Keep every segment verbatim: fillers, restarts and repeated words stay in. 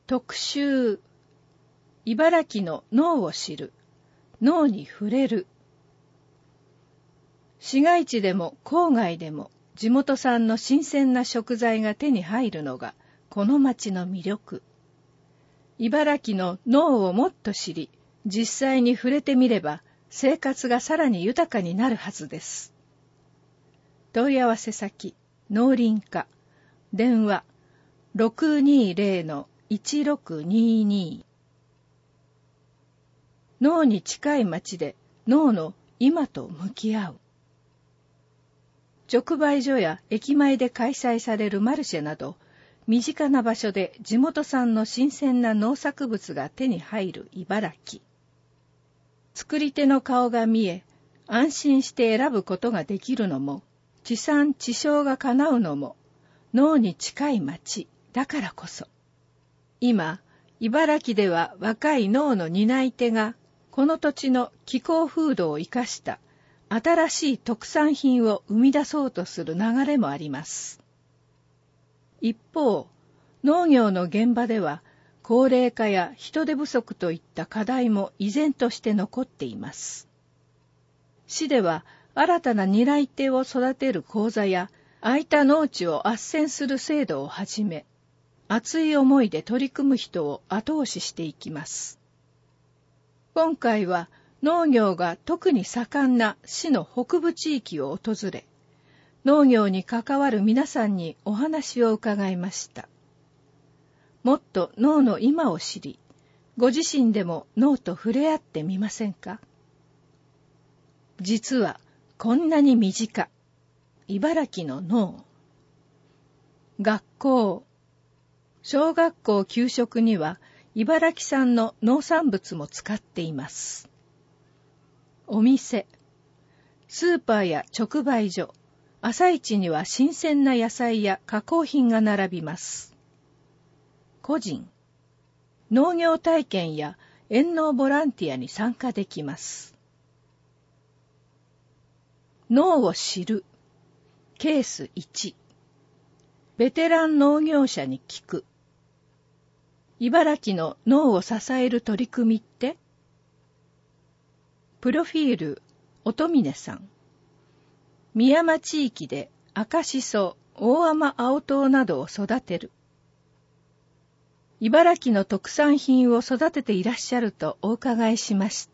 特集、茨城の農を知る、農に触れる。市街地でも郊外でも地元産の新鮮な食材が手に入るのがこの町の魅力。茨城の農をもっと知り、実際に触れてみれば生活がさらに豊かになるはずです。問い合わせ先、農林課、電話 ろくにーぜろ いちろくにーにー。農に近い町で農の今と向き合う。直売所や駅前で開催されるマルシェなど、身近な場所で地元産の新鮮な農作物が手に入る茨城。作り手の顔が見え、安心して選ぶことができるのも、地産地消が叶うのも、農に近い町だからこそ。今、茨城では若い農の担い手が、この土地の気候風土を生かした新しい特産品を生み出そうとする流れもあります。一方、農業の現場では高齢化や人手不足といった課題も依然として残っています。市では新たな担い手を育てる講座や空いた農地を斡旋する制度をはじめ、熱い思いで取り組む人を後押ししていきます。今回は農業が特に盛んな市の北部地域を訪れ、農業に関わる皆さんにお話を伺いました。もっと農の今を知り、ご自身でも農と触れ合ってみませんか？実はこんなに身近、茨城の農。学校。小学校給食には茨城産の農産物も使っています。お店。スーパーや直売所、朝市には新鮮な野菜や加工品が並びます。個人。農業体験や遠農ボランティアに参加できます。農を知る。ケースいち。ベテラン農業者に聞く。茨城の農を支える取り組みって？プロフィール、乙峰さん。美山地域で赤しそ、大甘青唐などを育てる。茨城の特産品を育てていらっしゃるとお伺いしました。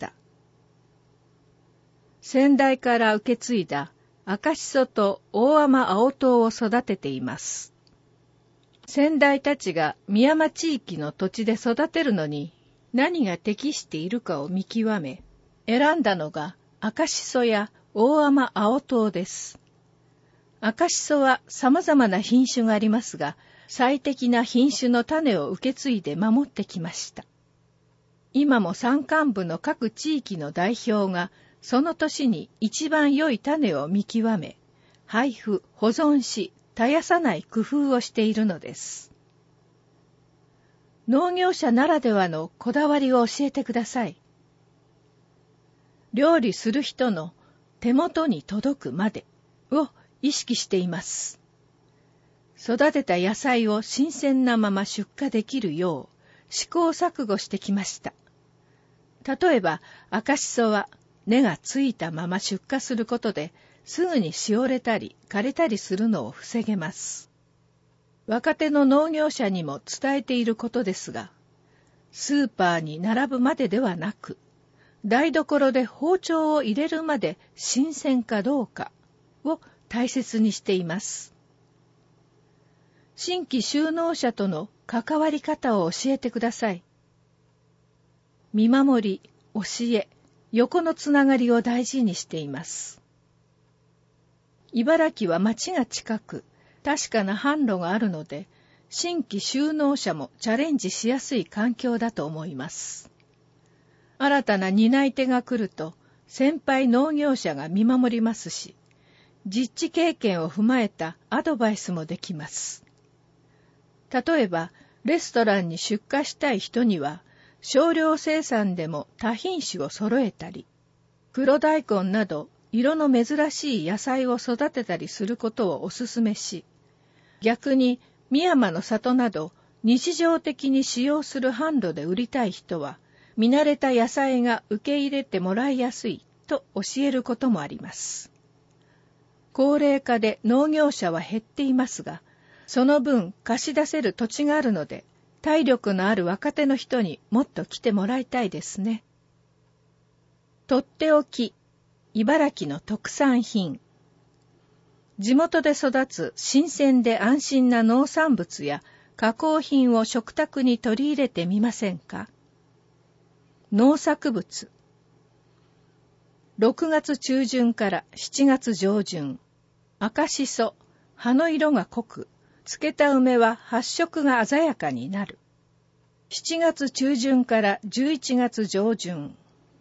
先代から受け継いだ赤しそと大甘青唐を育てています。先代たちが美山地域の土地で育てるのに何が適しているかを見極め、選んだのが赤しそや大甘青唐です。赤しそは様々な品種がありますが、最適な品種の種を受け継いで守ってきました。今も山間部の各地域の代表がその年に一番良い種を見極め、配布、保存し、絶やさない工夫をしているのです。農業者ならではのこだわりを教えてください。料理する人の手元に届くまでを意識しています。育てた野菜を新鮮なまま出荷できるよう試行錯誤してきました。例えば赤しそは根がついたまま出荷することですぐにしおれたり枯れたりするのを防げます。若手の農業者にも伝えていることですが、スーパーに並ぶまでではなく、台所で包丁を入れるまで新鮮かどうかを大切にしています。新規就農者との関わり方を教えてください。見守り、教え、横のつながりを大事にしています。茨城は町が近く、確かな販路があるので、新規就農者もチャレンジしやすい環境だと思います。新たな担い手が来ると、先輩農業者が見守りますし、実地経験を踏まえたアドバイスもできます。例えば、レストランに出荷したい人には、少量生産でも多品種を揃えたり、黒大根など色の珍しい野菜を育てたりすることをお勧めし、逆に美山の里など日常的に使用する販路で売りたい人は、見慣れた野菜が受け入れてもらいやすいと教えることもあります。高齢化で農業者は減っていますが、その分貸し出せる土地があるので、体力のある若手の人にもっと来てもらいたいですね。とっておき、茨城の特産品。地元で育つ新鮮で安心な農産物や加工品を食卓に取り入れてみませんか？農作物。ろくがつ中旬からしちがつ上旬、赤しそ、葉の色が濃く、漬けた梅は発色が鮮やかになる。しちがつ中旬からじゅういちがつ上旬。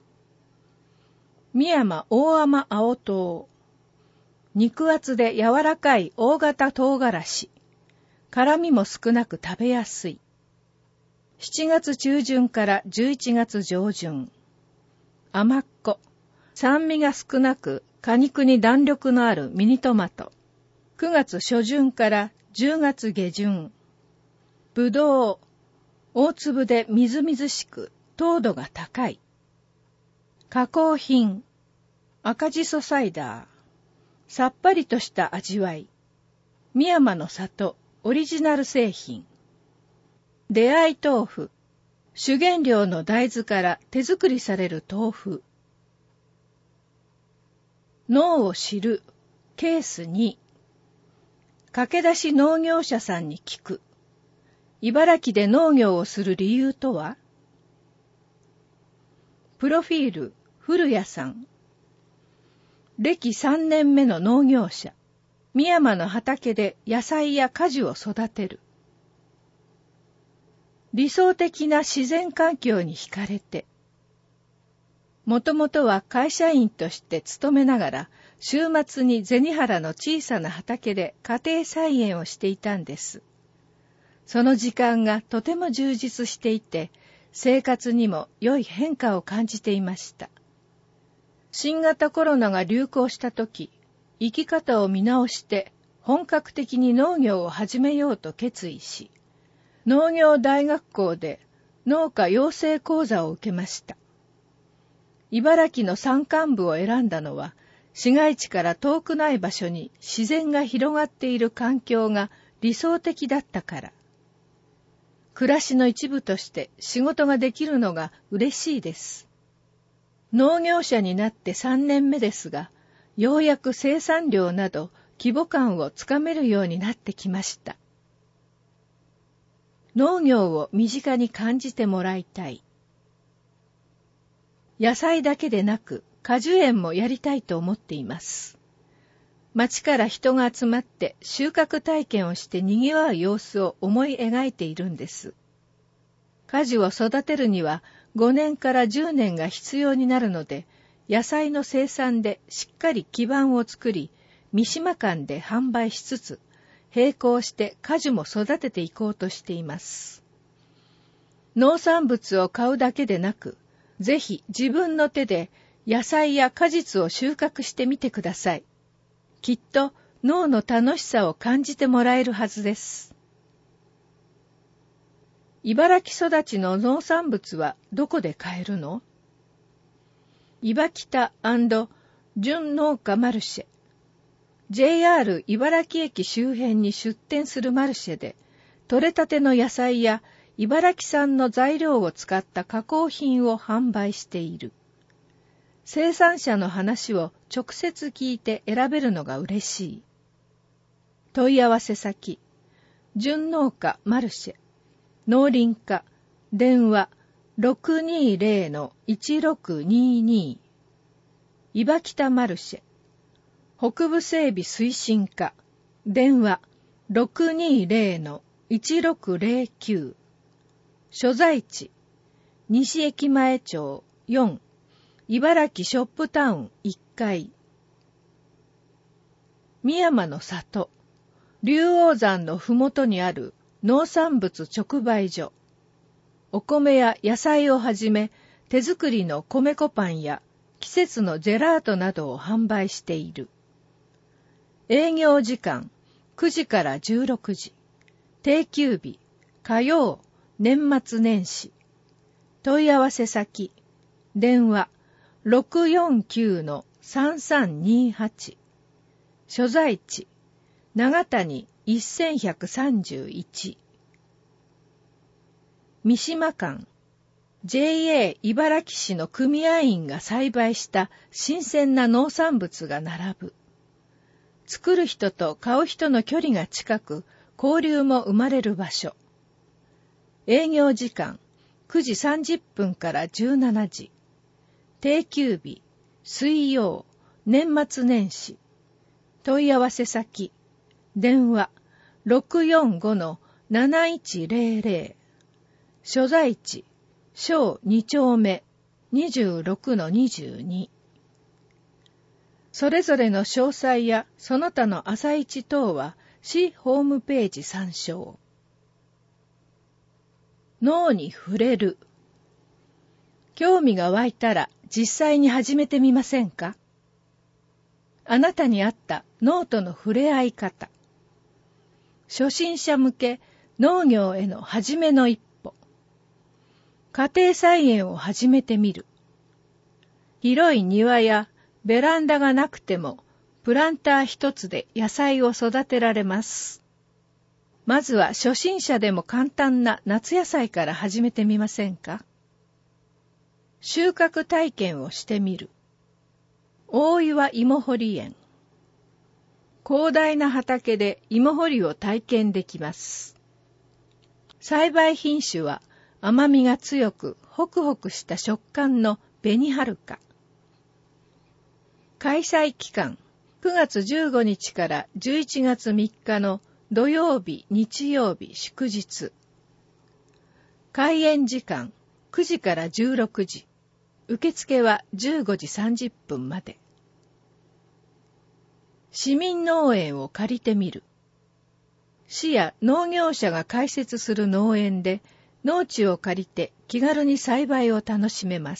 美山大甘青唐。肉厚で柔らかい大型唐辛子。辛みも少なく食べやすい。しちがつ中旬からじゅういちがつ上旬。甘っこ。酸味が少なく果肉に弾力のあるミニトマト。くがつ初旬からじゅうがつ下旬。ぶどう。大粒でみずみずしく糖度が高い。加工品。赤じそサイダー。さっぱりとした味わい。美山の里オリジナル製品。出会い豆腐。主原料の大豆から手作りされる豆腐。農を知るケースに。駆け出し農業者さんに聞く。茨城で農業をする理由とは？プロフィール、古谷さん。歴さんねんめの農業者。美山の畑で野菜や果樹を育てる。理想的な自然環境に惹かれて。もともとは会社員として勤めながら、週末に銭原の小さな畑で家庭菜園をしていたんです。その時間がとても充実していて、生活にも良い変化を感じていました。新型コロナが流行した時、生き方を見直して本格的に農業を始めようと決意し、農業大学校で農家養成講座を受けました。茨城の山間部を選んだのは、市街地から遠くない場所に自然が広がっている環境が理想的だったから。暮らしの一部として仕事ができるのが嬉しいです。農業者になってさんねんめですが、ようやく生産量など規模感をつかめるようになってきました。農業を身近に感じてもらいたい。野菜だけでなく果樹園もやりたいと思っています。町から人が集まって収穫体験をして賑わう様子を思い描いているんです。果樹を育てるにはごねんからじゅうねんが必要になるので、野菜の生産でしっかり基盤を作り、三島間で販売しつつ、並行して果樹も育てていこうとしています。農産物を買うだけでなく、ぜひ自分の手で野菜や果実を収穫してみてください。きっと農の楽しさを感じてもらえるはずです。茨城育ちの農産物はどこで買えるの？茨北&純農家マルシェ。ジェイアール 茨城駅周辺に出店するマルシェで、採れたての野菜や茨城産の材料を使った加工品を販売している。生産者の話を直接聞いて選べるのが嬉しい。問い合わせ先、純農家マルシェ、農林課、電話 ろくにーぜろ のいちろくにーにー、茨北マルシェ、北部整備推進課、電話 ろくにーぜろ のいちろくぜろきゅう、所在地、西駅前町よん、茨城ショップタウンいっかい。美山の里、竜王山のふもとにある農産物直売所。お米や野菜をはじめ、手作りの米粉パンや季節のジェラートなどを販売している。営業時間くじからじゅうろくじ。定休日、 火曜、年末年始。問い合わせ先、電話 ろくよんきゅうのさんさんにはち。所在地、長谷せんひゃくさんじゅういち。三島館、ジェイエー 茨城市の組合員が栽培した新鮮な農産物が並ぶ。作る人と買う人の距離が近く、交流も生まれる場所。営業時間、くじさんじゅっぷんからじゅうしちじ。定休日、水曜、年末年始。問い合わせ先、電話 ろくよんごのなないちぜろぜろ。所在地、小に丁目 にじゅうろくのにじゅうに。それぞれの詳細やその他の朝市等は市ホームページ参照。脳に触れる。興味が湧いたら実際に始めてみませんか？あなたに合った脳との触れ合い方。初心者向け農業への初めの一歩。家庭菜園を始めてみる。広い庭やベランダがなくてもプランター一つで野菜を育てられます。まずは初心者でも簡単な夏野菜から始めてみませんか？収穫体験をしてみる。大岩芋掘り園。広大な畑で芋掘りを体験できます。栽培品種は甘みが強くホクホクした食感の紅はるか。開催期間、くがつじゅうごにちからじゅういちがつみっかの土曜日、日曜日、祝日。開園時間、くじからじゅうろくじ。受付はじゅうごじさんじゅっぷんまで。市民農園を借りてみる。市や農業者が開設する農園で農地を借りて気軽に栽培を楽しめます。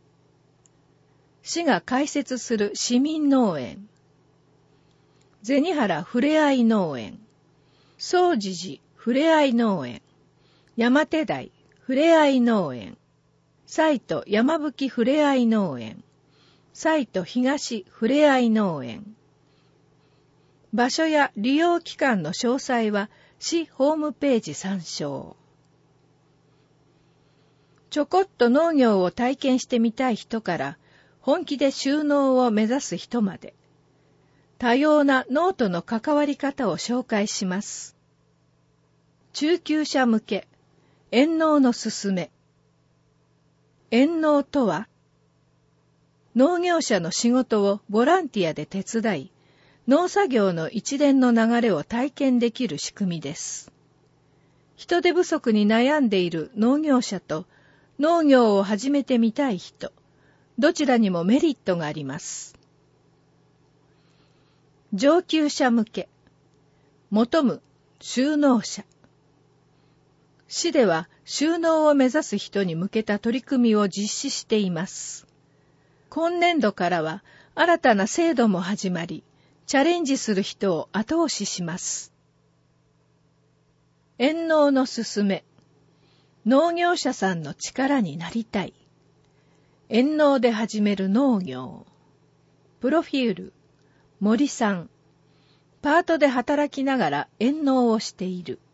市が開設する市民農園。銭原ふれあい農園、総持寺ふれあい農園、山手台ふれあい農園、西都山吹ふれあい農園、西都東ふれあい農園。場所や利用期間の詳細は市ホームページ参照。ちょこっと農業を体験してみたい人から本気で就農を目指す人まで、多様な農との関わり方を紹介します。中級者向け、遠農のすすめ。遠農とは、農業者の仕事をボランティアで手伝い、農作業の一連の流れを体験できる仕組みです。人手不足に悩んでいる農業者と農業を始めてみたい人、どちらにもメリットがあります。上級者向け、求む就農者。市では就農を目指す人に向けた取り組みを実施しています。今年度からは新たな制度も始まり、チャレンジする人を後押しします。遠農のすすめ。農業者さんの力になりたい。遠農で始める農業。プロフィール。森さん。パートで働きながら遠農をしている。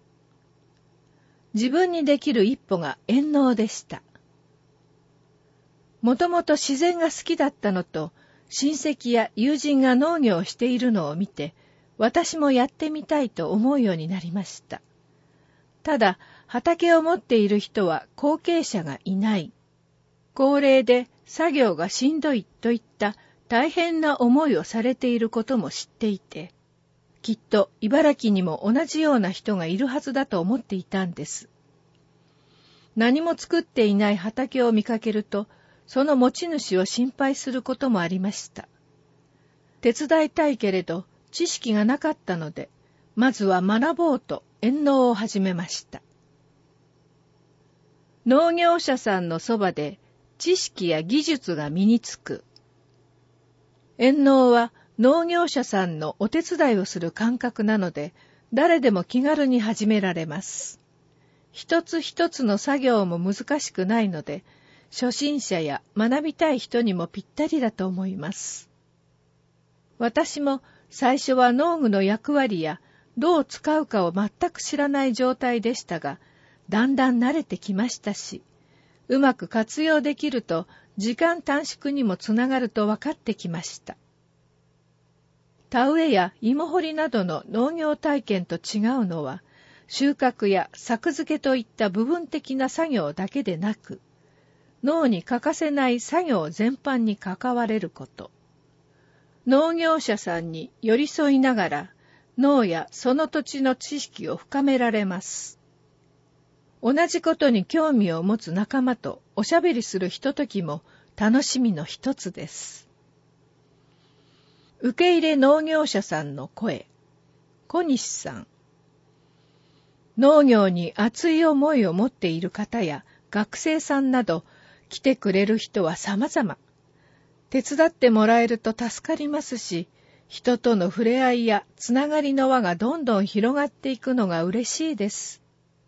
自分にできる一歩が遠農でした。もともと自然が好きだったのと、親戚や友人が農業をしているのを見て、私もやってみたいと思うようになりました。ただ、畑を持っている人は後継者がいない。高齢で作業がしんどいといった大変な思いをされていることも知っていて、きっと茨城にも同じような人がいるはずだと思っていたんです。何も作っていない畑を見かけると、その持ち主を心配することもありました。手伝いたいけれど知識がなかったので、まずは学ぼうと遠農を始めました。農業者さんのそばで知識や技術が身につく。遠農は農業者さんのお手伝いをする感覚なので、誰でも気軽に始められます。 一つ一つの作業も難しくないので、初心者や学びたい人にもぴったりだと思います。私も最初は農具の役割やどう使うかを全く知らない状態でしたが、だんだん慣れてきましたし、うまく活用できると時間短縮にもつながると分かってきました。田植えや芋掘りなどの農業体験と違うのは、収穫や作付けといった部分的な作業だけでなく、農に欠かせない作業全般に関われること。農業者さんに寄り添いながら、農やその土地の知識を深められます。同じことに興味を持つ仲間とおしゃべりするひとときも楽しみの一つです。受け入れ農業者さんの声。小西さん。農業に熱い思いを持っている方や学生さんなど来てくれる人は様々。手伝ってもらえると助かりますし、人との触れ合いやつながりの輪がどんどん広がっていくのが嬉しいです。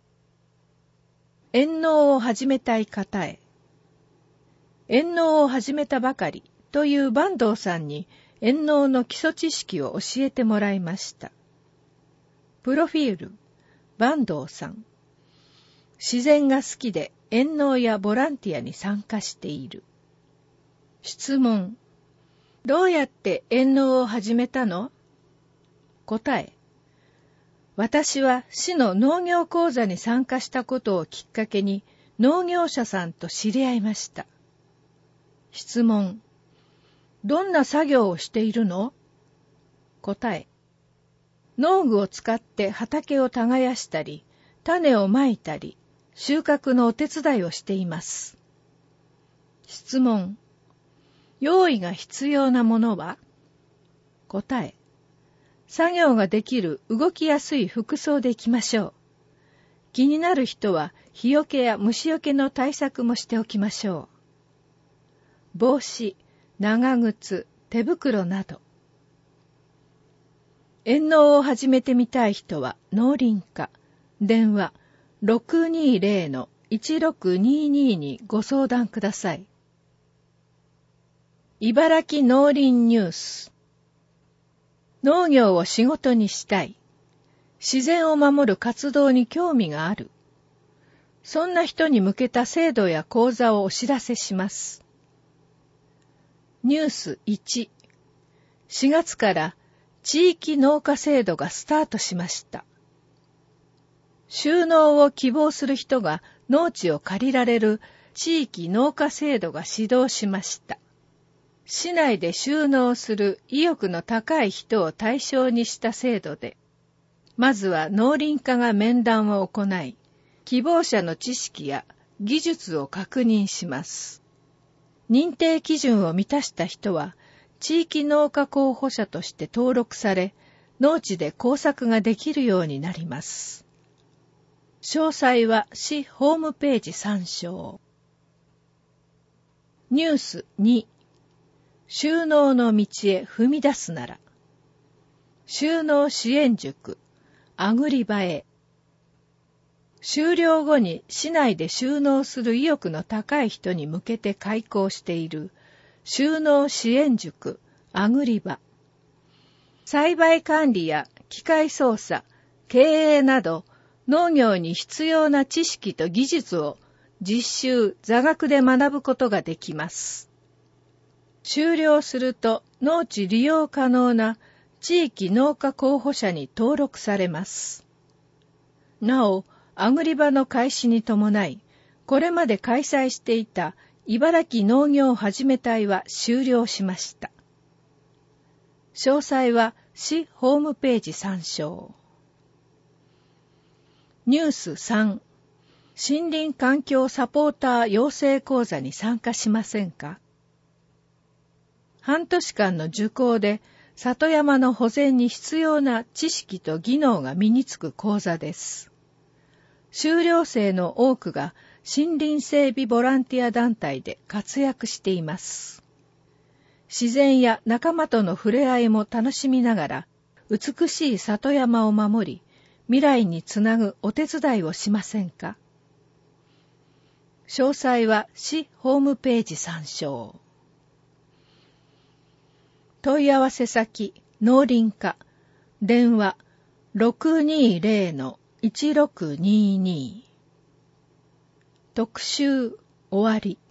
遠農を始めたい方へ。遠農を始めたばかりという坂東さんに遠農の基礎知識を教えてもらいました。プロフィール、坂東さん。自然が好きで遠農やボランティアに参加している。質問。どうやって遠農を始めたの？答え。私は市の農業講座に参加したことをきっかけに農業者さんと知り合いました。質問。どんな作業をしているの？答え。農具を使って畑を耕したり、種をまいたり、収穫のお手伝いをしています。質問。用意が必要なものは？答え。作業ができる動きやすい服装で行きましょう。気になる人は日よけや虫よけの対策もしておきましょう。帽子、長靴、手袋など。遠農を始めてみたい人は農林課、電話 ろくにーぜろ のいちろくにーにー にご相談ください。茨城農林ニュース。農業を仕事にしたい。自然を守る活動に興味がある。そんな人に向けた制度や講座をお知らせします。ニュースいち。しがつから地域農家制度がスタートしました。就農を希望する人が農地を借りられる地域農家制度が始動しました。市内で就農する意欲の高い人を対象にした制度で、まずは農林課が面談を行い、希望者の知識や技術を確認します。認定基準を満たした人は、地域農家候補者として登録され、農地で工作ができるようになります。詳細は市ホームページ参照。ニュースに。就農の道へ踏み出すなら。就農支援塾、あぐり場へ。終了後に市内で就農する意欲の高い人に向けて開講している就農支援塾、あぐり場。栽培管理や機械操作、経営など農業に必要な知識と技術を実習、座学で学ぶことができます。終了すると農地利用可能な地域農家候補者に登録されます。なお、あぐり場の開始に伴い、これまで開催していた茨城農業はじめ隊は終了しました。詳細は市ホームページ参照。ニュースさん。森林環境サポーター養成講座に参加しませんか？半年間の受講で里山の保全に必要な知識と技能が身につく講座です。修了生の多くが森林整備ボランティア団体で活躍しています。自然や仲間との触れ合いも楽しみながら、美しい里山を守り、未来につなぐお手伝いをしませんか？ 詳細は市ホームページ参照。問い合わせ先、農林課、電話 ろくにーぜろのいちろくにーにー。特集終わり。